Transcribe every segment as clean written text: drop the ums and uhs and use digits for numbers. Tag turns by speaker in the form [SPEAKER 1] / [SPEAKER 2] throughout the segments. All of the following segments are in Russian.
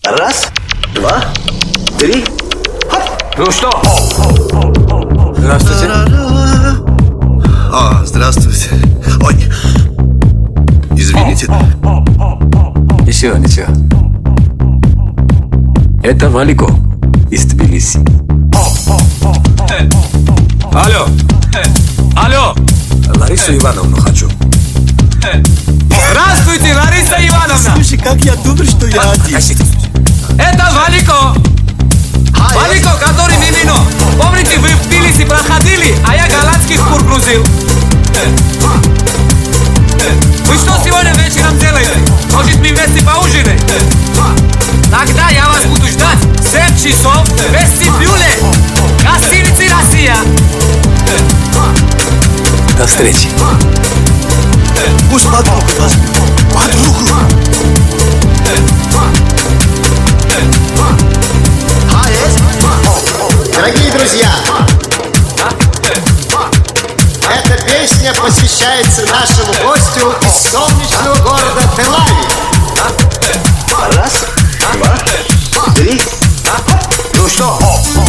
[SPEAKER 1] Раз, два, три. Хоп.
[SPEAKER 2] Ну что? Здравствуйте.
[SPEAKER 1] О, здравствуйте. Ой, извините.
[SPEAKER 2] Ничего. Это Валико из Тбилиси. Алло. Ларису Ивановну хочу. Здравствуйте, Лариса Ивановна.
[SPEAKER 1] Слушай, как я думал, что я один.
[SPEAKER 2] Это Валико. Валико, который мимино. Помните, вы в Тбилиси проходили, а я голландских кур грузил. Вы что сегодня вечером делаете? Может, мы вместе поужинаем? Тогда я вас буду ждать в 7 часов в вестибюле. Гостиницы «Россия». До встречи.
[SPEAKER 1] Пусть подругу возьму. Подругу.
[SPEAKER 3] Дорогие друзья, эта песня посвящается нашему гостю из солнечного города Тель-Авив.
[SPEAKER 1] Раз, два, три.
[SPEAKER 2] Ну что?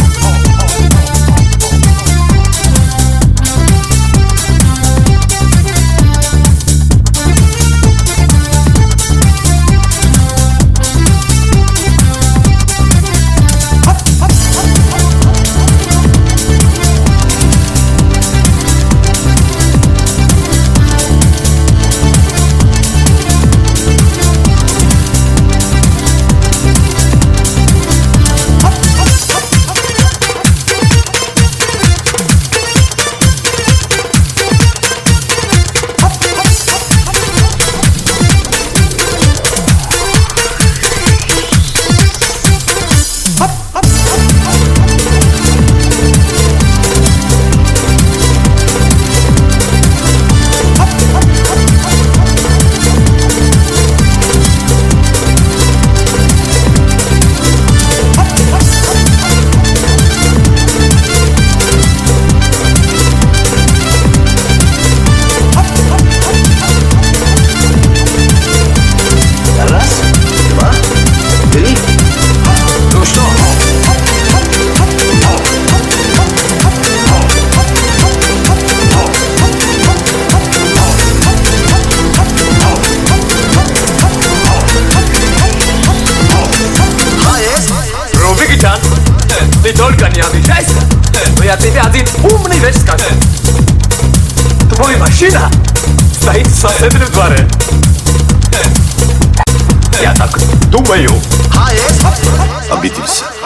[SPEAKER 2] Ты только не обижайся, но я тебе один умный вещь скажу. Твоя машина стоит в соседнем дворе. Я так думаю.
[SPEAKER 1] Обиделся.